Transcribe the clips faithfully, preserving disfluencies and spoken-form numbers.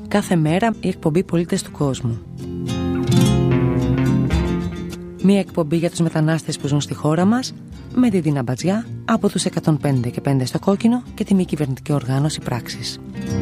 κάθε μέρα η εκπομπή Πολίτες του Κόσμου. Μία εκπομπή για τους μετανάστες που ζουν στη χώρα μας, με τη Δίνα Μπατζιά από τους εκατόν πέντε και πέντε στο Κόκκινο και τη μη κυβερνητική οργάνωση Πράξης.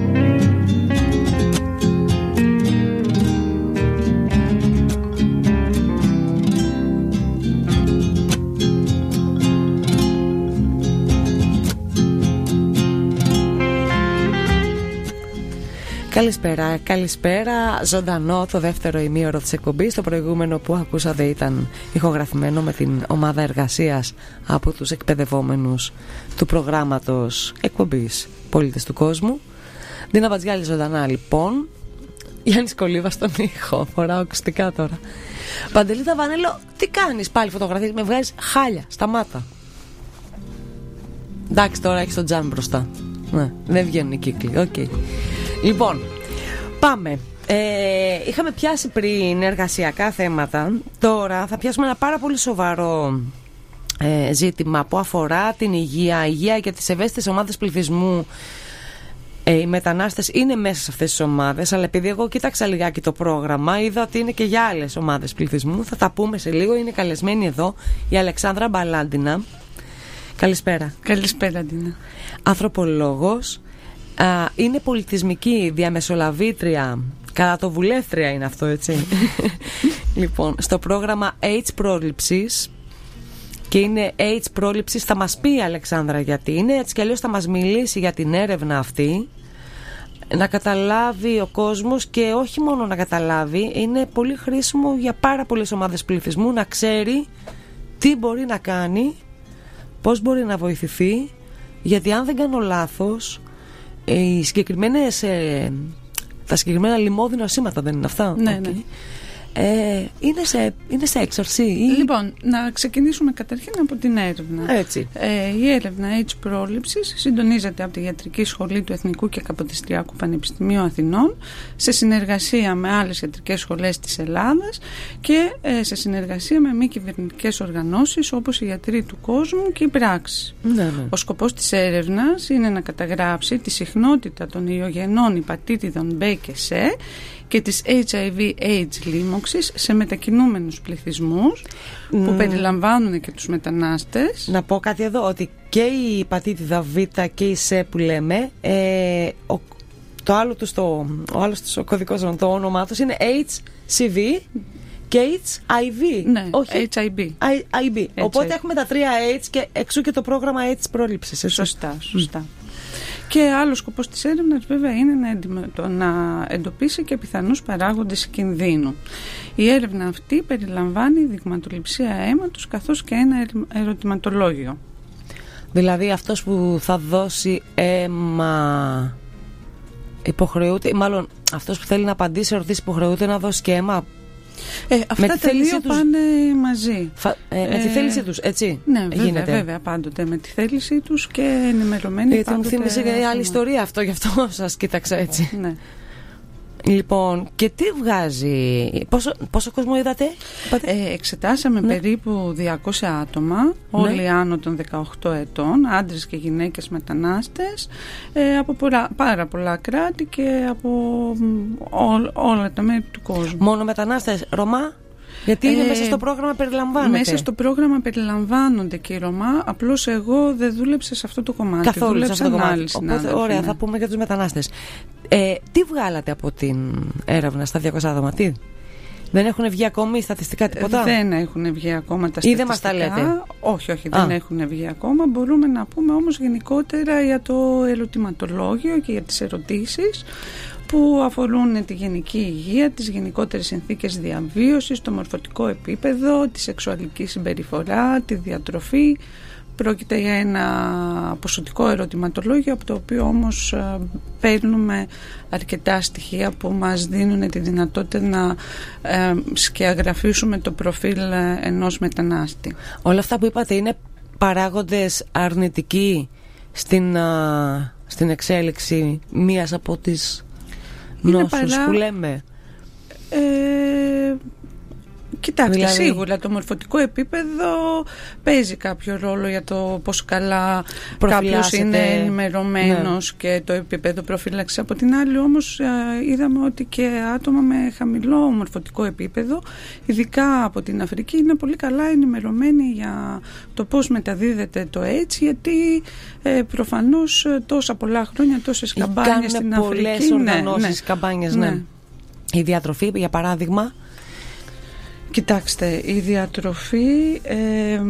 Καλησπέρα, καλησπέρα. Ζωντανό το δεύτερο ημίωρο της εκπομπής. Το προηγούμενο που ακούσατε ήταν ηχογραφημένο με την ομάδα εργασίας από τους εκπαιδευόμενους του προγράμματος εκπομπής Πολίτες του Κόσμου. Δίνα Μπατζιάλη ζωντανά λοιπόν. Γιάννης Κολίβας στον ήχο. Φοράω ακουστικά τώρα. Παντελίτα Βανέλο, τι κάνεις πάλι φωτογραφίες? Με βγάζεις χάλια, σταμάτα. Εντάξει, τώρα έχεις τον Τζαν μπροστά. Ναι, δεν βγαίνουν οι κύκλοι. Okay. Λοιπόν, πάμε. Ε, είχαμε πιάσει πριν εργασιακά θέματα. Τώρα θα πιάσουμε ένα πάρα πολύ σοβαρό ε, ζήτημα που αφορά την υγεία. Υγεία για τις ευαίσθητες ομάδες πληθυσμού. Ε, οι μετανάστες είναι μέσα σε αυτές τις ομάδες, αλλά επειδή εγώ κοίταξα λιγάκι το πρόγραμμα, είδα ότι είναι και για άλλες ομάδες πληθυσμού. Θα τα πούμε σε λίγο. Είναι καλεσμένη εδώ η Αλεξάνδρα Μπαλάντινα. Καλησπέρα. Καλησπέρα, Ντίνα. Ανθρωπολόγος. Uh, είναι πολιτισμική διαμεσολαβήτρια, κατατοβουλεύτρια είναι αυτό, έτσι. Λοιπόν, στο πρόγραμμα AIDS πρόληψης. Και είναι AIDS πρόληψης. Θα μας πει η Αλεξάνδρα γιατί είναι, έτσι κι αλλιώς θα μας μιλήσει για την έρευνα αυτή. Να καταλάβει ο κόσμος, και όχι μόνο να καταλάβει, είναι πολύ χρήσιμο για πάρα πολλές ομάδες πληθυσμού να ξέρει τι μπορεί να κάνει, πώς μπορεί να βοηθηθεί. Γιατί αν δεν κάνω λάθος, οι συγκεκριμένες, ε, τα συγκεκριμένα λοιμώδη νοσήματα δεν είναι αυτά? Ναι, okay. ναι. Ε, είναι, σε, είναι σε έξαρση ή... Λοιπόν, να ξεκινήσουμε καταρχήν από την έρευνα. Έτσι. Ε, η έρευνα AIDS πρόληψης συντονίζεται από τη Ιατρική Σχολή του Εθνικού και Καποδιστριακού Πανεπιστημίου Αθηνών σε συνεργασία με άλλες ιατρικές σχολές της Ελλάδας και ε, σε συνεργασία με μη κυβερνητικές οργανώσεις όπως οι Γιατροί του Κόσμου και η Πράξη. Ναι, ναι. Ο σκοπός της έρευνας είναι να καταγράψει τη συχνότητα των ιογενών υπατήτηδων B και C και της έιτς άι βι AIDS λίμωξης σε μετακινούμενους πληθυσμούς που mm. περιλαμβάνουν και τους μετανάστες. Να πω κάτι εδώ, ότι και η υπατήτηδα Β και η C που λέμε, ε, ο, το άλλο τους, το, ο άλλος τους, ο κωδικός, το όνομά τους είναι έιτς σι βι και έιτς άι βι. Ναι, όχι έιτς άι βι. άι βι. Οπότε έχουμε τα τρία AIDS και εξού και το πρόγραμμα AIDS πρόληψης. Σωστά, σωστά. Mm. Και άλλο σκοπός της έρευνας βέβαια είναι να, να εντοπίσει και πιθανούς παράγοντες κινδύνου. Η έρευνα αυτή περιλαμβάνει δειγματοληψία αίματος καθώς και ένα ερωτηματολόγιο. Δηλαδή αυτός που θα δώσει αίμα υποχρεούται, μάλλον αυτός που θέλει να απαντήσει ερωτήσεις υποχρεούται να δώσει και αίμα? Ε, αυτά τα δύο τους... πάνε μαζί. Φα... Ε, με ε, τη θέλησή τους, έτσι. Ναι, βέβαια, γίνεται. βέβαια, πάντοτε με τη θέλησή τους και ενημερωμένοι. Γιατί μου θύμισε και άλλη ιστορία αυτό, γι' αυτό σας κοίταξα έτσι. Ναι. Λοιπόν, και τι βγάζει, πόσο, πόσο κόσμο είδατε? Ε, εξετάσαμε ναι. περίπου διακόσια άτομα, ναι. όλοι άνω των δεκαοκτώ ετών, άντρες και γυναίκες μετανάστες, ε, από πολλά, πάρα πολλά κράτη και από ό, όλα τα μέρη του κόσμου. Μόνο μετανάστες, Ρωμά? Γιατί είναι ε, μέσα στο πρόγραμμα περιλαμβάνεται. Μέσα στο πρόγραμμα περιλαμβάνονται και οι Ρωμά. Απλώς εγώ δεν δούλεψα σε αυτό το κομμάτι. Καθόλου σε αυτό το κομμάτι. Οπότε, ωραία, ναι. θα πούμε για τους μετανάστες. Ε, τι βγάλατε από την έρευνα στα διακόσια άτομα? Τι? Δεν έχουν βγει ακόμη στατιστικά τίποτα? Δεν έχουν βγει ακόμα τα στατιστικά. Ή δεν μας τα λέτε? Όχι, όχι, δεν Α. έχουν βγει ακόμα. Μπορούμε να πούμε όμως γενικότερα για το ερωτηματολόγιο και για τις ερωτήσεις που αφορούν τη γενική υγεία, τις γενικότερες συνθήκες διαβίωσης, το μορφωτικό επίπεδο, τη σεξουαλική συμπεριφορά, τη διατροφή. Πρόκειται για ένα ποσοτικό ερωτηματολόγιο, από το οποίο όμως παίρνουμε αρκετά στοιχεία που μας δίνουν τη δυνατότητα να ε, σκιαγραφίσουμε το προφίλ ενός μετανάστη. Όλα αυτά που είπατε είναι παράγοντες αρνητικοί στην, α, στην εξέλιξη μίας από τις νόσους παρά... που λέμε? Ε, Κοιτάξτε, δηλαδή... σίγουρα το μορφωτικό επίπεδο παίζει κάποιο ρόλο για το πόσο καλά κάποιος είναι ενημερωμένος, ναι, και το επίπεδο προφύλαξης. Από την άλλη όμως είδαμε ότι και άτομα με χαμηλό μορφωτικό επίπεδο, ειδικά από την Αφρική, είναι πολύ καλά ενημερωμένοι για το πώς μεταδίδεται το AIDS, γιατί ε, προφανώς τόσα πολλά χρόνια, τόσες καμπάνιες στην Αφρική. Πολλές οργανώσεις, ναι, ναι, καμπάνιες, ναι. ναι. Η διατροφή, για παράδειγμα. Κοιτάξτε, η διατροφή ε,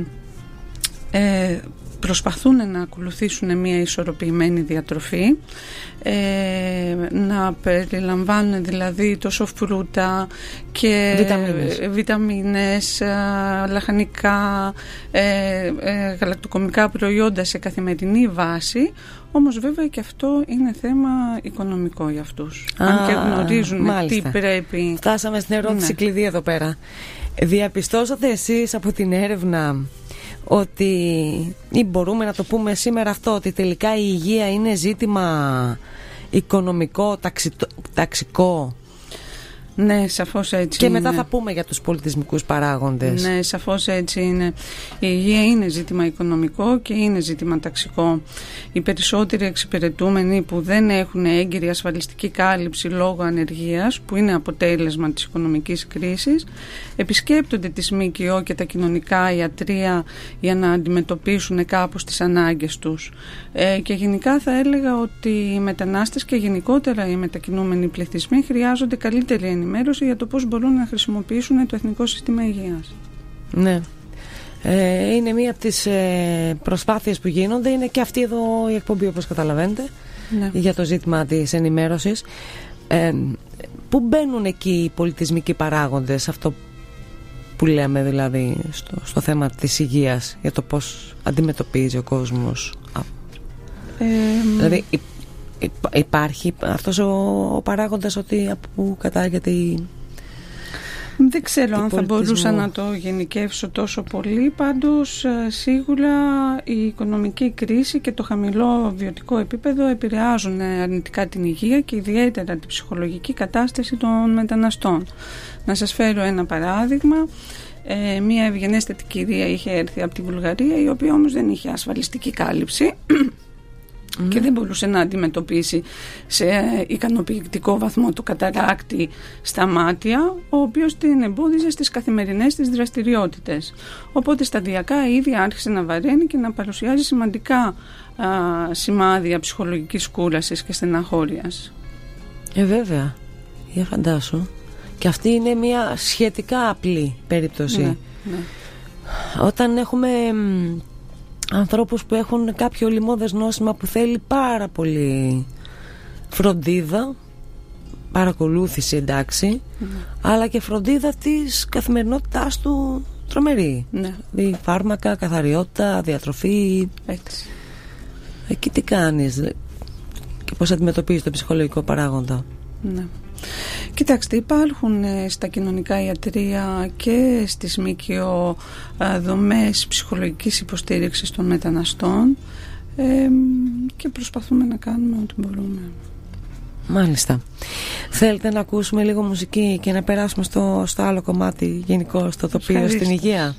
ε, προσπαθούν να ακολουθήσουν μια ισορροπημένη διατροφή, ε, να περιλαμβάνουν δηλαδή τόσο φρούτα και βιταμίνες, βιταμίνες λαχανικά, ε, ε, γαλακτοκομικά προϊόντα σε καθημερινή βάση. Όμως βέβαια και αυτό είναι θέμα οικονομικό για αυτούς. Α, αν και γνωρίζουν, μάλιστα, τι πρέπει. Φτάσαμε στην ερώτηση, ναι, κλειδί εδώ πέρα. Διαπιστώσατε εσείς από την έρευνα ότι, ή μπορούμε να το πούμε σήμερα αυτό, ότι τελικά η υγεία είναι ζήτημα οικονομικό, ταξι, ταξικό? Ναι, σαφώς έτσι και είναι. μετά θα πούμε για τους πολιτισμικούς παράγοντες. Ναι, σαφώς έτσι είναι. Η υγεία είναι ζήτημα οικονομικό και είναι ζήτημα ταξικό. Οι περισσότεροι εξυπηρετούμενοι που δεν έχουν έγκυρη ασφαλιστική κάλυψη λόγω ανεργίας, που είναι αποτέλεσμα της οικονομικής κρίσης, επισκέπτονται τις ΜΚΟ και τα κοινωνικά ιατρεία για να αντιμετωπίσουν κάπως τις ανάγκες τους. Ε, και γενικά θα έλεγα ότι οι μετανάστες και γενικότερα οι μετακινούμενοι πληθυσμοί χρειάζονται καλύτερη ενημέρωση για το πώς μπορούν να χρησιμοποιήσουν το Εθνικό Σύστημα Υγείας. Ναι. Ε, είναι μία από τις ε, προσπάθειες που γίνονται. Είναι και αυτή εδώ η εκπομπή, όπως καταλαβαίνετε, ναι, για το ζήτημα της ενημέρωσης. Ε, πού μπαίνουν εκεί οι πολιτισμικοί παράγοντες, αυτό που λέμε δηλαδή στο, στο θέμα της υγείας, για το πώς αντιμετωπίζει ο κόσμος? Ε, δηλαδή υπάρχει αυτός ο, ο παράγοντας, ότι από που κατάγεται η... Δεν ξέρω αν θα μπορούσα να το γενικεύσω τόσο πολύ. Πάντως σίγουρα η οικονομική κρίση και το χαμηλό βιωτικό επίπεδο επηρεάζουν αρνητικά την υγεία και ιδιαίτερα την ψυχολογική κατάσταση των μεταναστών. Να σας φέρω ένα παράδειγμα. Ε, μία ευγενέστατη κυρία είχε έρθει από τη Βουλγαρία, η οποία όμως δεν είχε ασφαλιστική κάλυψη Mm. και δεν μπορούσε να αντιμετωπίσει σε ικανοποιητικό βαθμό το καταράκτη στα μάτια, ο οποίος την εμπόδιζε στις καθημερινές της δραστηριότητες. Οπότε σταδιακά ήδη άρχισε να βαραίνει και να παρουσιάζει σημαντικά α, σημάδια ψυχολογικής κούρασης και στεναχώριας. Ε βέβαια, για φαντάσου. Και αυτή είναι μια σχετικά απλή περίπτωση. Ναι, ναι. Όταν έχουμε ανθρώπους που έχουν κάποιο λοιμώδες νόσημα που θέλει πάρα πολύ φροντίδα, παρακολούθηση, εντάξει, mm. αλλά και φροντίδα της καθημερινότητάς του τρομερή. Ναι. Δηλαδή φάρμακα, καθαριότητα, διατροφή. Έτσι. Εκεί τι κάνεις και πώς αντιμετωπίζεις το ψυχολογικό παράγοντα? Ναι. Κοιτάξτε, υπάρχουν στα κοινωνικά ιατρεία και στις ΜΚΟ δομές ψυχολογικής υποστήριξης των μεταναστών ε, και προσπαθούμε να κάνουμε ό,τι μπορούμε. Μάλιστα. Θέλετε να ακούσουμε λίγο μουσική και να περάσουμε στο, στο άλλο κομμάτι, γενικό, στο τοπίο, ευχαριστώ, στην υγεία?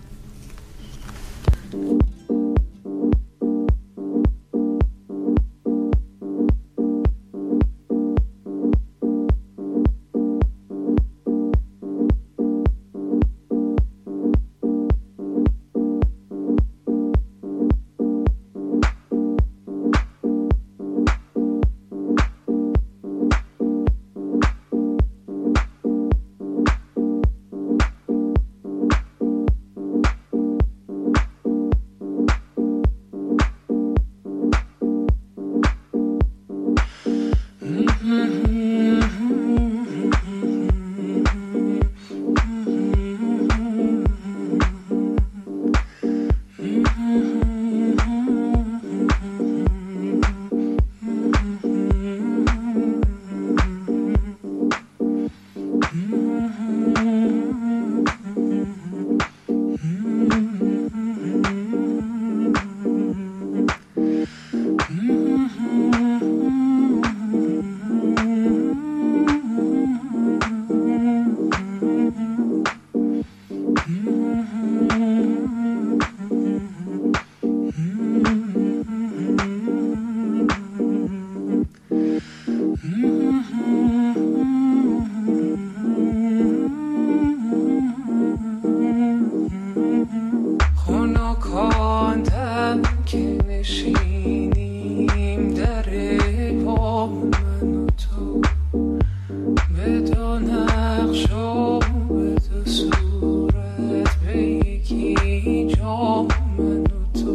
خواندم که نشینیم در پا من و تو به دو نقش و به دو صورت به یکی جا من و تو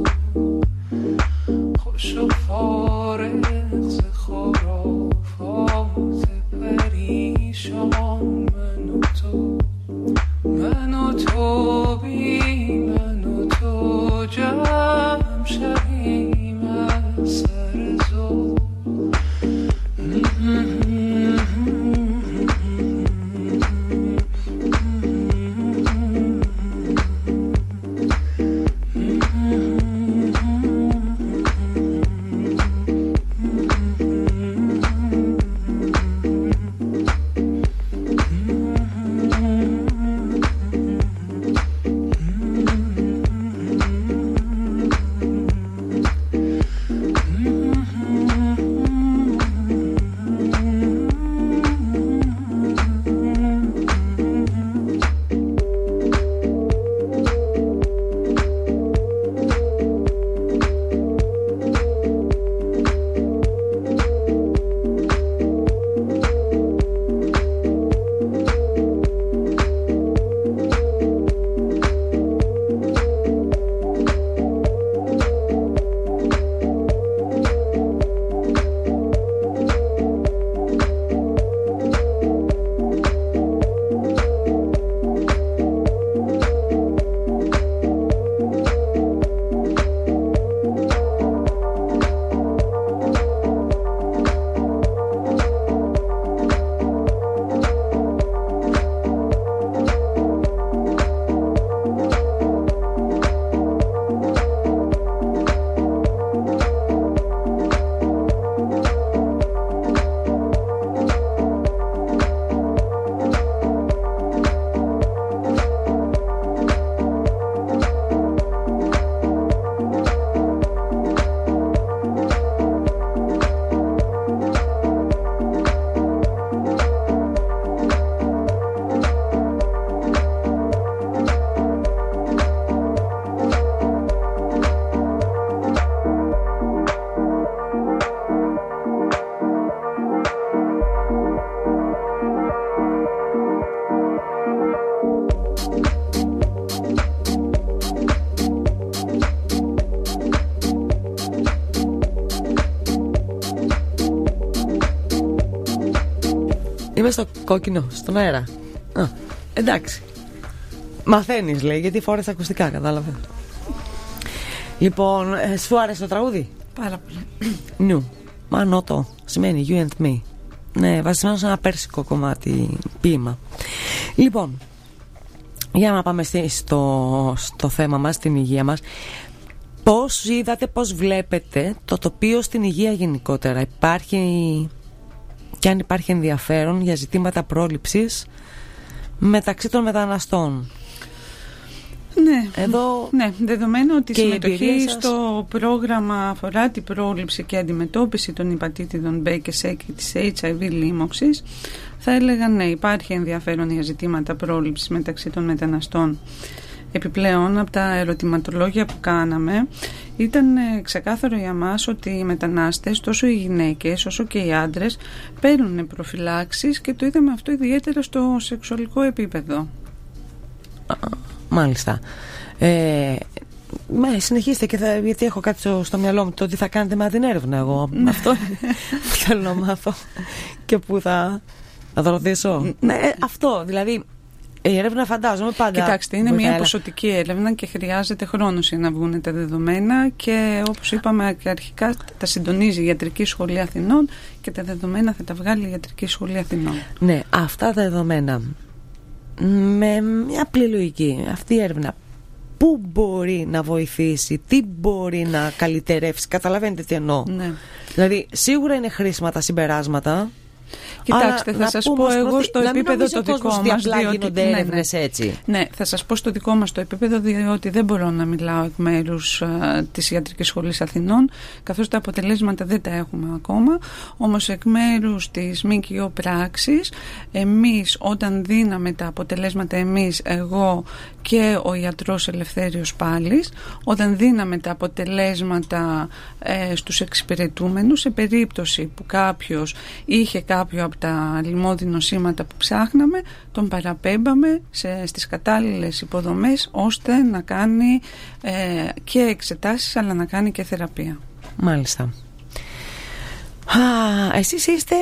خوش و فارغ ز خرافات پریشان من و تو من و تو بی من و تو جمع شویم از سر زو Είμαι στο κόκκινο, στον αέρα. Α, εντάξει. Μαθαίνεις, λέει, γιατί φόρεσα ακουστικά, κατάλαβε. Λοιπόν, ε, σου άρεσε το τραγούδι? Πάρα πολύ. Νου. Μανώτο. Σημαίνει you and me. Ναι, βασισμένο σε ένα πέρσικο κομμάτι ποίημα. Λοιπόν, για να πάμε στο, στο θέμα μας, στην υγεία μας. Πώς είδατε, πώς βλέπετε το τοπίο στην υγεία γενικότερα? Υπάρχει... και αν υπάρχει ενδιαφέρον για ζητήματα πρόληψης μεταξύ των μεταναστών? Ναι, εδώ ναι, δεδομένου ότι η συμμετοχή σας... στο πρόγραμμα αφορά την πρόληψη και αντιμετώπιση των υπατήτηδων B και C και της έιτς άι βι λίμωξης, θα έλεγα ναι, υπάρχει ενδιαφέρον για ζητήματα πρόληψης μεταξύ των μεταναστών. Επιπλέον, από τα ερωτηματολόγια που κάναμε, ήταν ξεκάθαρο για μας ότι οι μετανάστες, τόσο οι γυναίκες όσο και οι άντρες, παίρνουν προφυλάξεις και το είδαμε αυτό ιδιαίτερα στο σεξουαλικό επίπεδο. Μάλιστα. Ε, με, συνεχίστε και θα, γιατί έχω κάτι στο, στο μυαλό μου το τι θα κάνετε με την έρευνα εγώ. Αυτό θέλω να μάθω και πού θα, θα το ρωτήσω. Ναι, αυτό δηλαδή. Η έρευνα φαντάζομαι πάντα. Κοιτάξτε, είναι μια ποσοτική έρευνα και χρειάζεται χρόνος για να βγουν τα δεδομένα και όπως είπαμε και αρχικά τα συντονίζει η Ιατρική Σχολή Αθηνών και τα δεδομένα θα τα βγάλει η Ιατρική Σχολή Αθηνών. Ναι, αυτά τα δεδομένα με μια απλή λογική, αυτή η έρευνα πού μπορεί να βοηθήσει, τι μπορεί να καλυτερεύσει, καταλαβαίνετε τι εννοώ? Ναι. Δηλαδή σίγουρα είναι χρήσιμα τα συμπεράσματα, Κοιτάξτε, Αλλά θα να σας πούμε πω ως εγώ πρώτη- στο να μην επίπεδο νομίζει το ο δικό κόσμος ότι μας. απλά διότι- γίνονται ναι, ναι. έρευνες έτσι. Ναι, θα σας πω στο δικό μας το επίπεδο, διότι δεν μπορώ να μιλάω εκ μέρους α, της Ιατρικής Σχολής Αθηνών, καθώς τα αποτελέσματα δεν τα έχουμε ακόμα. Όμως εκ μέρους της ΜΚΟ πράξης, εμείς όταν δίναμε τα αποτελέσματα, εμείς, εγώ και ο ιατρός Ελευθέριος Πάλης, όταν δίναμε τα αποτελέσματα ε, στους εξυπηρετούμενους, σε περίπτωση που κάποιος είχε κάποιο από τα λοιμώδη νοσήματα που ψάχναμε, τον παραπέμπαμε σε, στις κατάλληλες υποδομές, ώστε να κάνει ε, και εξετάσεις, αλλά να κάνει και θεραπεία. Μάλιστα. Α, εσείς είστε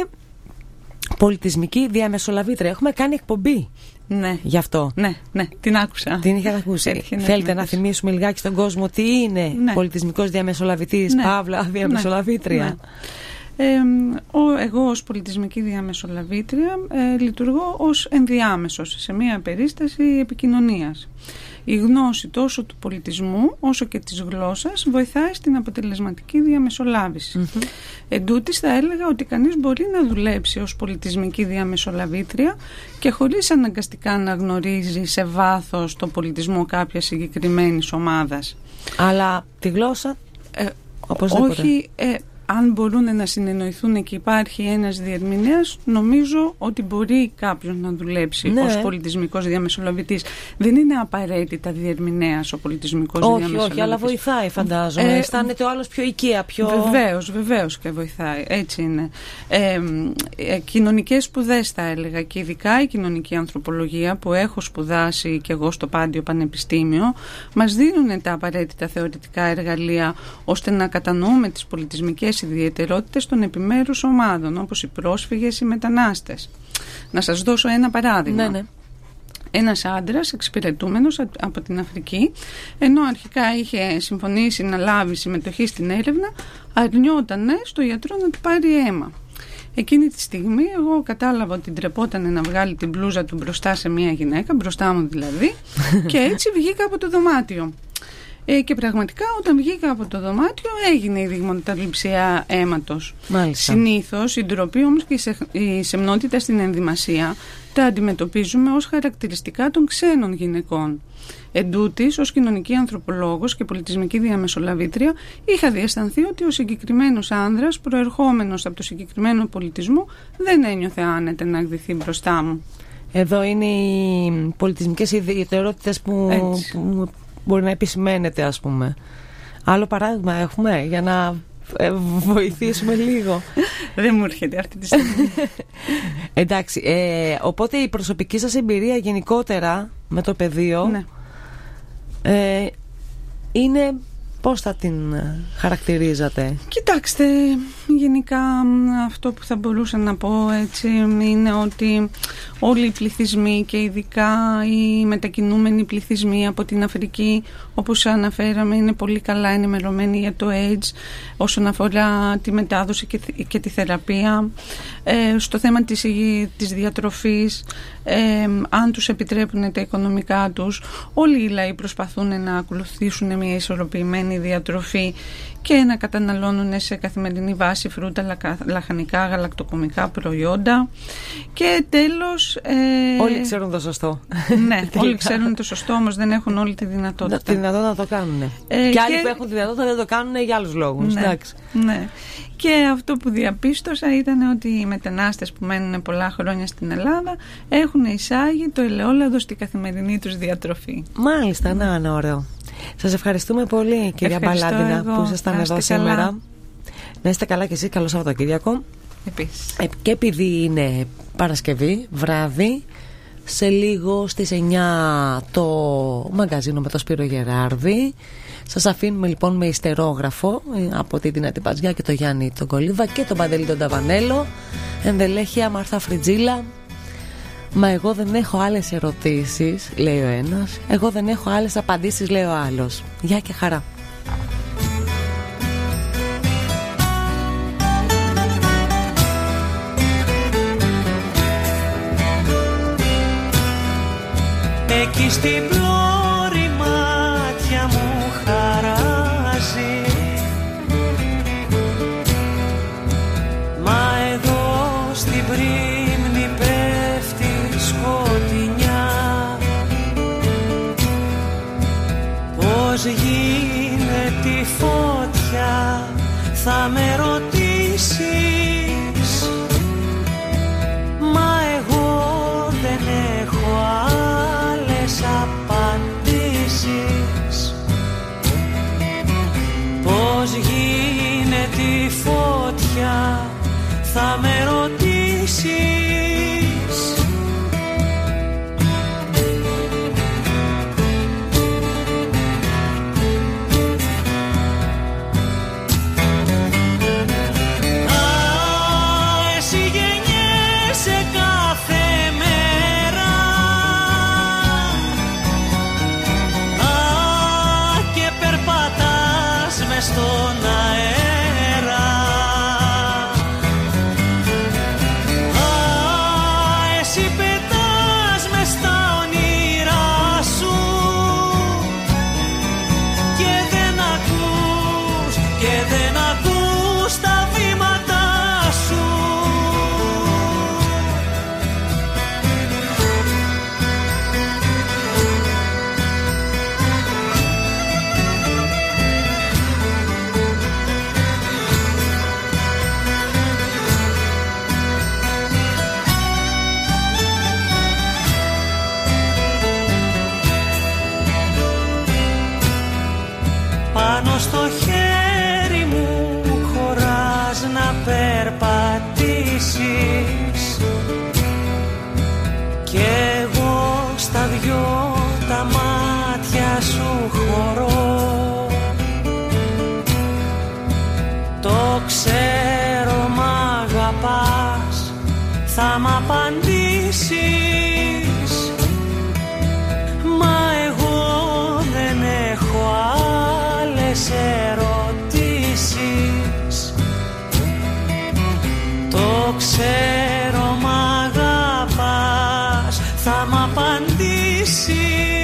πολιτισμική διαμεσολαβήτρια. Έχουμε κάνει εκπομπή Ναι. γι' αυτό. Ναι, ναι, την άκουσα. Την είχατε ακούσει. Έτυχε, ναι, Θέλετε την να άκουσα. θυμίσουμε λιγάκι στον κόσμο τι είναι Ναι. πολιτισμικός διαμεσολαβητής, Ναι. παύλα διαμεσολαβήτρια? Ναι. Ε, ο, εγώ ως πολιτισμική διαμεσολαβήτρια ε, λειτουργώ ως ενδιάμεσος σε μια περίσταση επικοινωνίας. Η γνώση τόσο του πολιτισμού όσο και της γλώσσας βοηθάει στην αποτελεσματική διαμεσολάβηση. Mm-hmm. Εν τούτης θα έλεγα ότι κανείς μπορεί να δουλέψει ως πολιτισμική διαμεσολαβήτρια και χωρίς αναγκαστικά να γνωρίζει σε βάθος το πολιτισμό κάποιας συγκεκριμένης ομάδας. Αλλά τη γλώσσα Ε, οπωσδήποτε. όχι, ε, αν μπορούν να συνεννοηθούν και υπάρχει ένας διερμηνέας, νομίζω ότι μπορεί κάποιος να δουλέψει Ναι. ως πολιτισμικός διαμεσολαβητής. Δεν είναι απαραίτητα διερμηνέας ο πολιτισμικός Όχι, διαμεσολαβητής. όχι, αλλά βοηθάει, φαντάζομαι. Ε, Αισθάνεται ο άλλος πιο οικία, πιο... Βεβαίως, βεβαίως και βοηθάει. Έτσι είναι. Ε, ε, κοινωνικές σπουδές θα έλεγα, και ειδικά η κοινωνική ανθρωπολογία που έχω σπουδάσει και εγώ στο Πάντιο Πανεπιστήμιο, μας δίνουν τα απαραίτητα θεωρητικά εργαλεία ώστε να κατανοούμε τις πολιτισμικές ιδιαιτερότητες των επιμέρους ομάδων, όπως οι πρόσφυγες, οι μετανάστες. Να σας δώσω ένα παράδειγμα. Ναι, ναι. Ένας άντρας εξυπηρετούμενος από την Αφρική, ενώ αρχικά είχε συμφωνήσει να λάβει συμμετοχή στην έρευνα, αρνιότανε στο γιατρό να του πάρει αίμα. Εκείνη τη στιγμή εγώ κατάλαβα ότι ντρεπότανε να βγάλει την μπλούζα του μπροστά σε μια γυναίκα, μπροστά μου δηλαδή, και έτσι βγήκα από το δωμάτιο. Ε, και πραγματικά όταν βγήκα από το δωμάτιο έγινε η δειγματοληψία αίματος. Μάλιστα. Συνήθως η ντροπή όμως και η, σε, η σεμνότητα στην ενδυμασία τα αντιμετωπίζουμε ως χαρακτηριστικά των ξένων γυναικών. Εν τούτης, ως κοινωνική ανθρωπολόγος και πολιτισμική διαμεσολαβήτρια, είχα διαισθανθεί ότι ο συγκεκριμένος άνδρας, προερχόμενος από το συγκεκριμένο πολιτισμό, δεν ένιωθε άνετα να εκδηθεί μπροστά μου. Εδώ είναι οι πολιτισμικές ιδιαιτερότητες που, που μπορεί να επισημαίνεται, ας πούμε. Άλλο παράδειγμα έχουμε για να ε, βοηθήσουμε λίγο? Δεν μου έρχεται αυτή τη στιγμή. Εντάξει, ε, οπότε η προσωπική σας εμπειρία γενικότερα με το πεδίο, Ναι. ε, είναι, πώς θα την χαρακτηρίζατε? Κοιτάξτε, γενικά αυτό που θα μπορούσα να πω έτσι είναι ότι όλοι οι πληθυσμοί και ειδικά οι μετακινούμενοι πληθυσμοί από την Αφρική, όπως αναφέραμε, είναι πολύ καλά ενημερωμένοι για το AIDS όσον αφορά τη μετάδοση και, και τη θεραπεία. Ε, στο θέμα της, της διατροφής, ε, αν τους επιτρέπουν τα οικονομικά τους, όλοι οι λαοί προσπαθούν να ακολουθήσουν μια ισορροπημένη διατροφή και να καταναλώνουν σε καθημερινή βάση φρούτα, λαχανικά, γαλακτοκομικά προϊόντα. Και τέλος... Ε, όλοι ξέρουν το σωστό. Ναι, όλοι ξέρουν το σωστό, όμως δεν έχουν όλη τη δυνατότητα. Τη δυνατότητα να το κάνουν. Ε, και άλλοι και... που έχουν τη δυνατότητα δεν το κάνουν για άλλους λόγους. Ναι, εντάξει. Ναι. Και αυτό που διαπίστωσα ήταν ότι οι μετανάστες που μένουν πολλά χρόνια στην Ελλάδα έχουν εισάγει το ελαιόλαδο στη καθημερινή τους διατροφή. Μάλιστα, να είναι ωραίο. Σας ευχαριστούμε πολύ, κυρία Μπαλάντινα, που ήσασταν εδώ σήμερα. Καλά. Να είστε καλά και εσείς. Καλό Σαββατοκύριακο. Επίσης. Ε, και επειδή είναι Παρασκευή, βράδυ, σε λίγο στις εννιά το μαγκαζίνο με το Σπύρο Γεράρδη. Σας αφήνουμε λοιπόν με ιστερόγραφο από τη Δυνατή Πατζιά και το Γιάννη τον Κολίβα και τον Παντελή τον Ταβανέλο. Ενδελέχεια Μάρθα Φριτζίλα. Μα εγώ δεν έχω άλλες ερωτήσεις, λέει ο ένας. Εγώ δεν έχω άλλες απαντήσεις, λέει ο άλλος. Γεια και χαρά. Εκεί στην πλώρη μάτια μου χαράζει, μα εδώ στην πρι φωτιά θα με ρωτήσεις, μα εγώ δεν έχω άλλες απαντήσεις. Πώς γίνεται η φωτιά θα με ρωτήσεις. Στον αέρα, α, εσύ πετάς μες στα όνειρά σου και δεν ακούς, και δεν ακούς τα βήματά σου. Πάνω στο χέρι μου χωράς να περπατήσεις κι εγώ στα δυο τα μάτια σου χωρώ. Το ξέρω μ' αγαπάς, θα μ' απαντήσεις, μα εγώ δεν έχω άλλες ερωτήσεις. Το ξέρω μ' αγαπάς, θα μ' απαντήσεις.